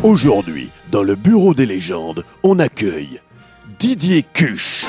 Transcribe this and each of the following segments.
Aujourd'hui, dans le bureau des légendes, on accueille Didier Cuche.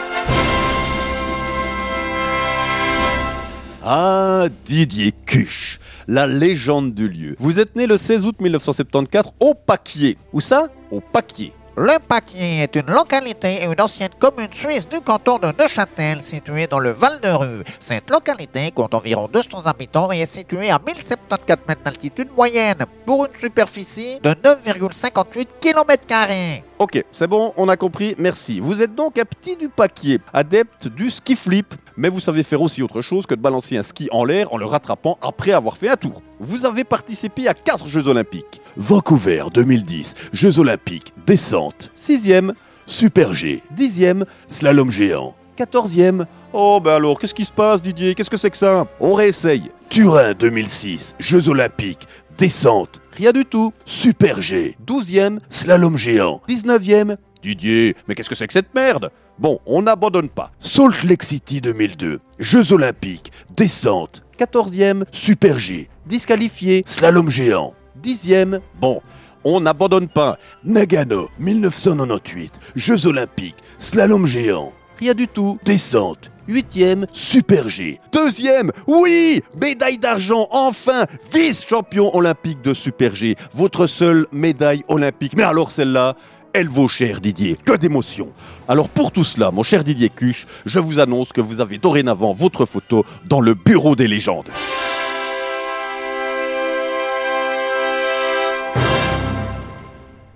Ah, Didier Cuche, la légende du lieu. Vous êtes né le 16 août 1974 au Paquier. Où ça? Au Paquier. Le Paquier est une localité et une ancienne commune suisse du canton de Neuchâtel située dans le Val de Rue. Cette localité compte environ 200 habitants et est située à 1074 mètres d'altitude moyenne pour une superficie de 9,58 km². Ok, c'est bon, on a compris, merci. Vous êtes donc un petit du Paquier, adepte du ski flip. Mais vous savez faire aussi autre chose que de balancer un ski en l'air en le rattrapant après avoir fait un tour. Vous avez participé à 4 Jeux Olympiques. Vancouver 2010, Jeux Olympiques, descente. 6e, Super G. 10e, slalom géant. 14e, oh ben alors, qu'est-ce qui se passe Didier? Qu'est-ce que c'est que ça? On réessaye. Turin 2006, Jeux Olympiques, descente. Rien du tout. Super G. 12e, slalom géant. 19e, Didier, mais qu'est-ce que c'est que cette merde? Bon, on n'abandonne pas. Salt Lake City 2002, Jeux Olympiques, descente. 14e, Super G. Disqualifié, slalom géant. 10e, bon, on n'abandonne pas. Nagano 1998, Jeux Olympiques, slalom géant. Rien du tout, descente. 8e, Super G. 2e, oui, médaille d'argent, enfin, vice-champion olympique de Super G. Votre seule médaille olympique. Mais alors celle-là, elle vaut cher Didier, que d'émotion. Alors pour tout cela, mon cher Didier Cuche, je vous annonce que vous avez dorénavant votre photo dans le bureau des légendes.